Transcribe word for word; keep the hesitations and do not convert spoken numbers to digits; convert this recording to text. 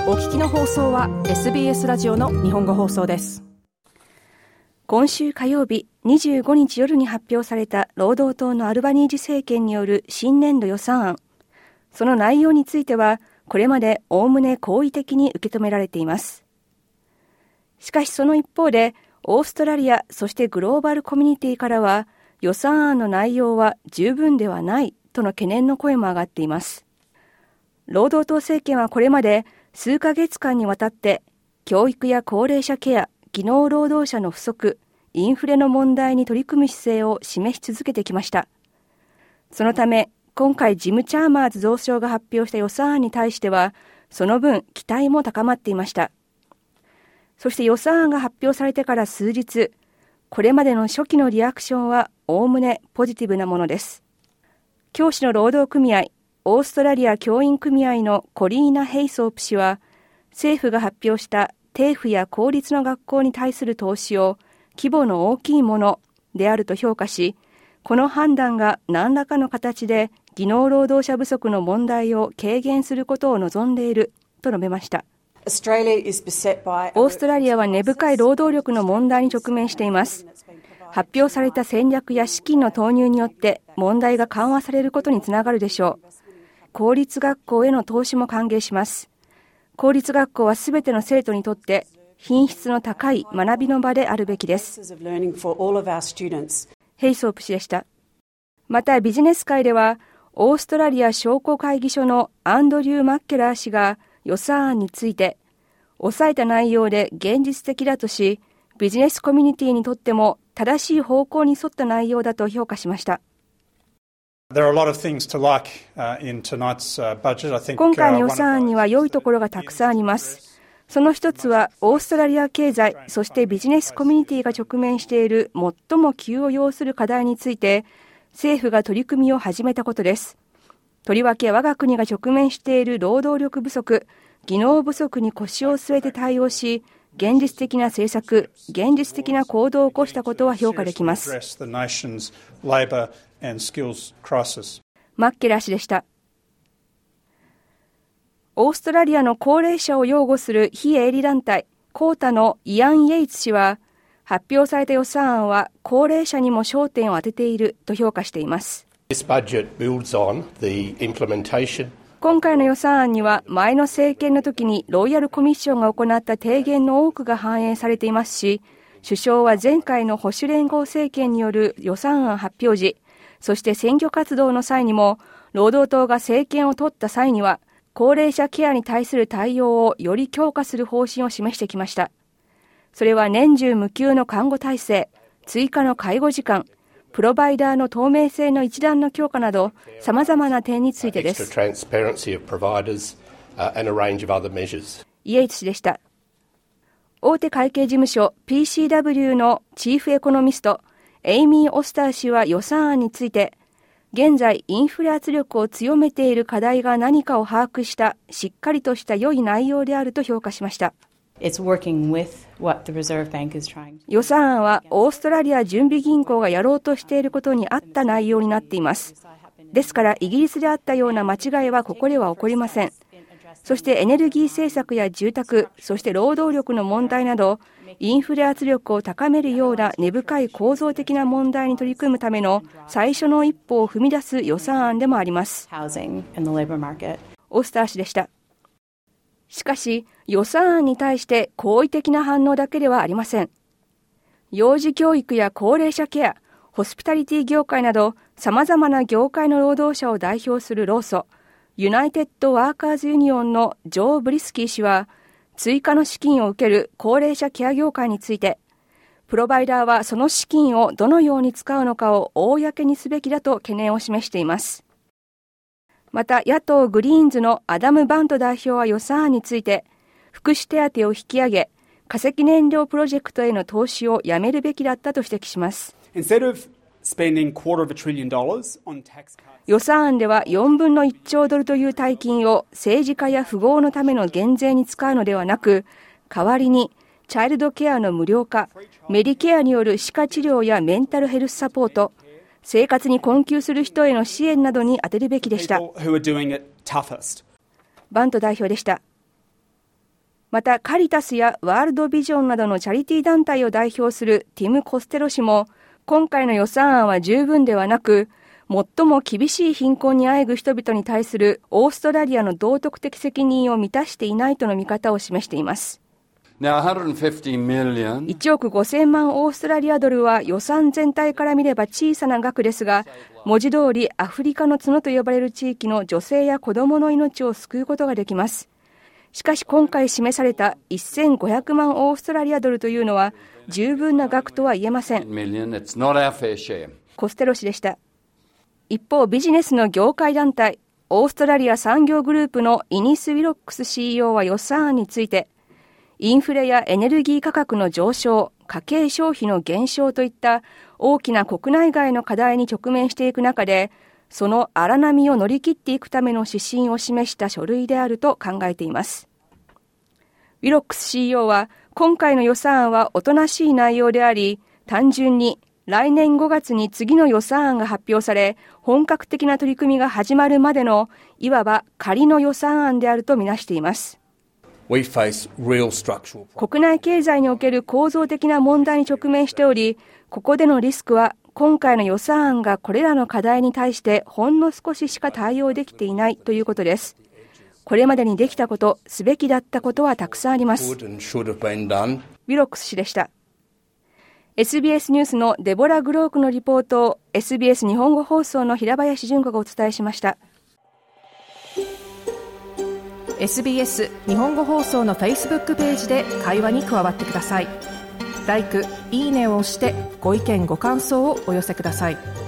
お聞きの放送は エスビーエス ラジオの日本語放送です。今週火曜日にじゅうごにち夜に発表された労働党のアルバニージ政権による新年度予算案。その内容についてはこれまでおおむね好意的に受け止められています。しかしその一方でオーストラリアそしてグローバルコミュニティからは予算案の内容は十分ではないとの懸念の声も上がっています。労働党政権はこれまで数ヶ月間にわたって教育や高齢者ケア、技能労働者の不足、インフレの問題に取り組む姿勢を示し続けてきました。そのため今回ジム・チャーマーズ増相が発表した予算案に対してはその分期待も高まっていました。そして予算案が発表されてから数日、これまでの初期のリアクションはおおむねポジティブなものです。教師の労働組合、オーストラリア教員組合のコリーナ・ヘイソープ氏は、政府が発表した低付や公立の学校に対する投資を規模の大きいものであると評価し、この判断が何らかの形で技能労働者不足の問題を軽減することを望んでいると述べました。オーストラリアは根深い労働力の問題に直面しています。発表された戦略や資金の投入によって問題が緩和されることにつながるでしょう。公立学校への投資も歓迎します。公立学校はすべての生徒にとって品質の高い学びの場であるべきです。ヘイソープ氏でした。またビジネス界ではオーストラリア商工会議所のアンドリュー・マッケラー氏が予算案について抑えた内容で現実的だとし、ビジネスコミュニティにとっても正しい方向に沿った内容だと評価しました。今回の予算案には良いところがたくさんあります。その一つはオーストラリア経済、そしてビジネスコミュニティが直面している最も急を要する課題について政府が取り組みを始めたことです。とりわけ我が国が直面している労働力不足、技能不足に腰を据えて対応し、現実的な政策、現実的な行動を起こしたことは評価できます。マッケラ氏でした。オーストラリアの高齢者を擁護する非営利団体コータのイアン・イェイツ氏は、発表された予算案は高齢者にも焦点を当てていると評価しています。今回の予算案には前の政権の時にロイヤルコミッションが行った提言の多くが反映されていますし、首相は前回の保守連合政権による予算案発表時、そして選挙活動の際にも労働党が政権を取った際には高齢者ケアに対する対応をより強化する方針を示してきました。それは年中無休の看護体制、追加の介護時間、プロバイダーの透明性の一段の強化など様々な点についてです。イエイツ氏でした。大手会計事務所 ピーシーダブリュー のチーフエコノミストエイミー・オスター氏は予算案について、現在インフレ圧力を強めている課題が何かを把握したしっかりとした良い内容であると評価しました。予算案はオーストラリア準備銀行がやろうとしていることに合った内容になっています。ですからイギリスであったような間違いはここでは起こりません。そしてエネルギー政策や住宅、そして労働力の問題など、インフレ圧力を高めるような根深い構造的な問題に取り組むための最初の一歩を踏み出す予算案でもあります。オスター氏でした。しかし、予算案に対して好意的な反応だけではありません。幼児教育や高齢者ケア、ホスピタリティ業界など様々な業界の労働者を代表する労組、ユナイテッドワーカーズユニオンのジョー・ブリスキー氏は、追加の資金を受ける高齢者ケア業界について、プロバイダーはその資金をどのように使うのかを公にすべきだと懸念を示しています。また野党グリーンズのアダム・バント代表は予算案について、福祉手当を引き上げ、化石燃料プロジェクトへの投資をやめるべきだったと指摘します。予算案ではよんぶんのいっちょうドルという大金を政治家や富豪のための減税に使うのではなく、代わりにチャイルドケアの無料化、メディケアによる歯科治療やメンタルヘルスサポート、生活に困窮する人への支援などに充てるべきでした。バント代表でした。 またカリタスやワールドビジョンなどのチャリティー団体を代表するティム・コステロ氏も、今回の予算案は十分ではなく、最も厳しい貧困にあえぐ人々に対するオーストラリアの道徳的責任を満たしていないとの見方を示しています。いちおくごせんまんオーストラリアドルは予算全体から見れば小さな額ですが、文字通りアフリカの角と呼ばれる地域の女性や子どもの命を救うことができます。しかし今回示されたせんごひゃくまんオーストラリアドルというのは十分な額とは言えません。コステロ氏でした。一方、ビジネスの業界団体オーストラリア産業グループのイニス・ウィロックス シーイーオー は予算案について、インフレやエネルギー価格の上昇、家計消費の減少といった大きな国内外の課題に直面していく中で、その荒波を乗り切っていくための指針を示した書類であると考えています。ウィロックス シーイーオー は、今回の予算案はおとなしい内容であり、単純に来年ごがつに次の予算案が発表され、本格的な取り組みが始まるまでのいわば仮の予算案であるとみなしています。国内経済における構造的な問題に直面しており、ここでのリスクは今回の予算案がこれらの課題に対してほんの少ししか対応できていないということです。これまでにできたこと、すべきだったことはたくさんあります。ウィロックス氏でした。エスビーエス ニュースのデボラ・グロークのリポートを エスビーエス 日本語放送の平林純子がお伝えしました。 エスビーエス 日本語放送の Facebook ページで会話に加わってください。ライク、いいねを押してご意見ご感想をお寄せください。